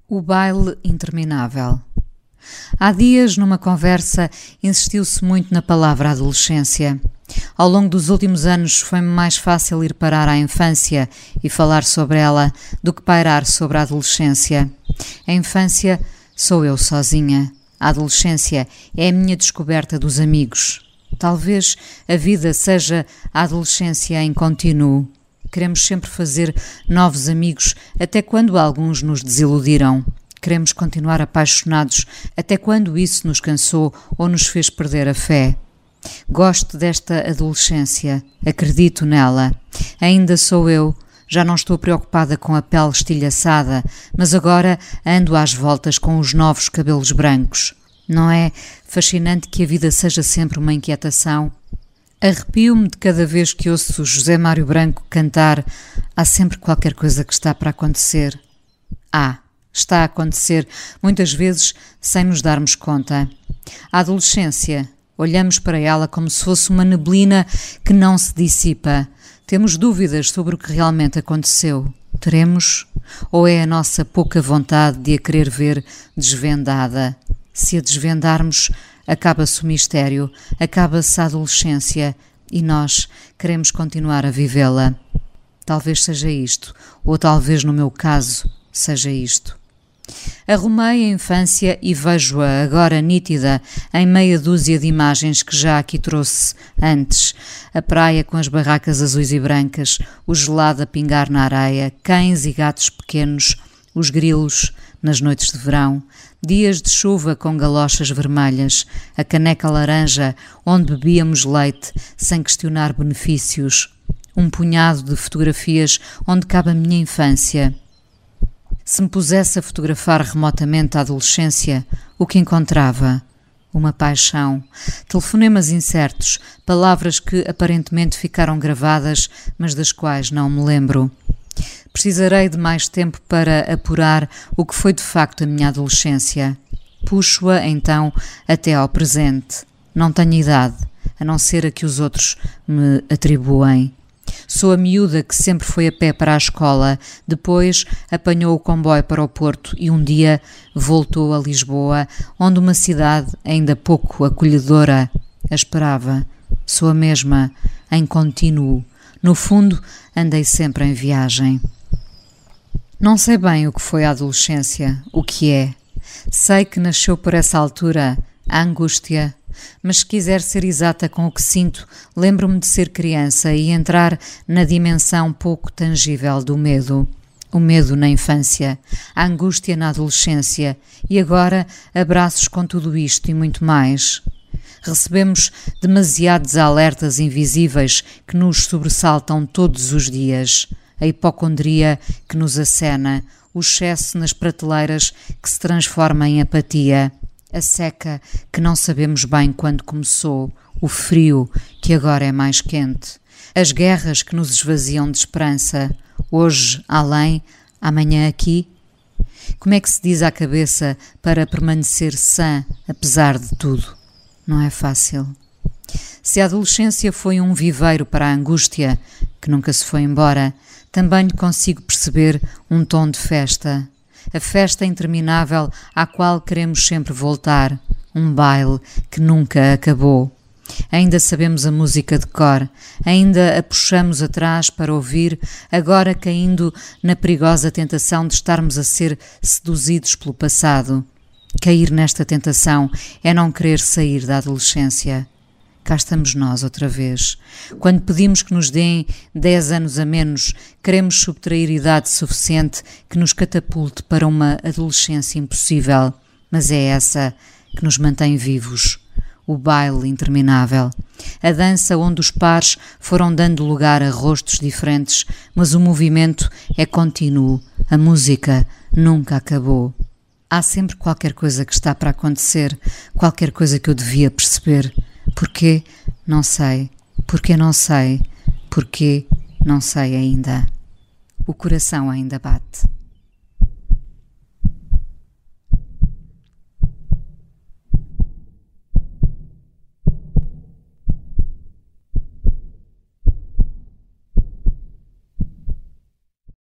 O baile interminável. Há dias, numa conversa, insistiu-se muito na palavra adolescência. Ao longo dos últimos anos foi-me mais fácil ir parar à infância e falar sobre ela do que pairar sobre a adolescência. A infância sou eu sozinha. A adolescência é a minha descoberta dos amigos. Talvez a vida seja a adolescência em contínuo. Queremos sempre fazer novos amigos, até quando alguns nos desiludiram. Queremos continuar apaixonados, até quando isso nos cansou ou nos fez perder a fé. Gosto desta adolescência, acredito nela. Ainda sou eu, já não estou preocupada com a pele estilhaçada, mas agora ando às voltas com os novos cabelos brancos. Não é fascinante que a vida seja sempre uma inquietação? Arrepio-me de cada vez que ouço José Mário Branco cantar "Há sempre qualquer coisa que está para acontecer". Está a acontecer, muitas vezes sem nos darmos conta. A adolescência, olhamos para ela como se fosse uma neblina que não se dissipa. Temos dúvidas sobre o que realmente aconteceu. Teremos? Ou é a nossa pouca vontade de a querer ver desvendada? Se a desvendarmos, acaba-se o mistério, acaba-se a adolescência e nós queremos continuar a vivê-la. Talvez seja isto, ou talvez no meu caso seja isto. Arrumei a infância e vejo-a agora nítida em meia dúzia de imagens que já aqui trouxe antes. A praia com as barracas azuis e brancas, o gelado a pingar na areia, cães e gatos pequenos, os grilos nas noites de verão, dias de chuva com galochas vermelhas, a caneca laranja onde bebíamos leite sem questionar benefícios, um punhado de fotografias onde cabe a minha infância. Se me pusesse a fotografar remotamente a adolescência, o que encontrava? Uma paixão, telefonemas incertos, palavras que aparentemente ficaram gravadas, mas das quais não me lembro. Precisarei de mais tempo para apurar o que foi de facto a minha adolescência. Puxo-a, então, até ao presente. Não tenho idade, a não ser a que os outros me atribuem. Sou a miúda que sempre foi a pé para a escola, depois apanhou o comboio para o Porto e um dia voltou a Lisboa, onde uma cidade ainda pouco acolhedora a esperava. Sou a mesma, em contínuo. No fundo, andei sempre em viagem. Não sei bem o que foi a adolescência, o que é. Sei que nasceu por essa altura a angústia, mas se quiser ser exata com o que sinto, lembro-me de ser criança e entrar na dimensão pouco tangível do medo. O medo na infância, a angústia na adolescência e agora abraços com tudo isto e muito mais. Recebemos demasiados alertas invisíveis que nos sobressaltam todos os dias. A hipocondria que nos acena, o excesso nas prateleiras que se transforma em apatia, a seca que não sabemos bem quando começou, o frio que agora é mais quente, as guerras que nos esvaziam de esperança, hoje além, amanhã aqui. Como é que se diz à cabeça para permanecer sã apesar de tudo? Não é fácil. Se a adolescência foi um viveiro para a angústia, que nunca se foi embora, também consigo perceber um tom de festa. A festa interminável à qual queremos sempre voltar. Um baile que nunca acabou. Ainda sabemos a música de cor, ainda a puxamos atrás para ouvir, agora caindo na perigosa tentação de estarmos a ser seduzidos pelo passado. Cair nesta tentação é não querer sair da adolescência. Cá estamos nós outra vez. Quando pedimos que nos deem 10 anos a menos, queremos subtrair idade suficiente que nos catapulte para uma adolescência impossível. Mas é essa que nos mantém vivos. O baile interminável. A dança onde os pares foram dando lugar a rostos diferentes, mas o movimento é contínuo. A música nunca acabou. Há sempre qualquer coisa que está para acontecer, qualquer coisa que eu devia perceber. Porquê? Não sei. Porquê não sei? Porquê? Não sei ainda. O coração ainda bate.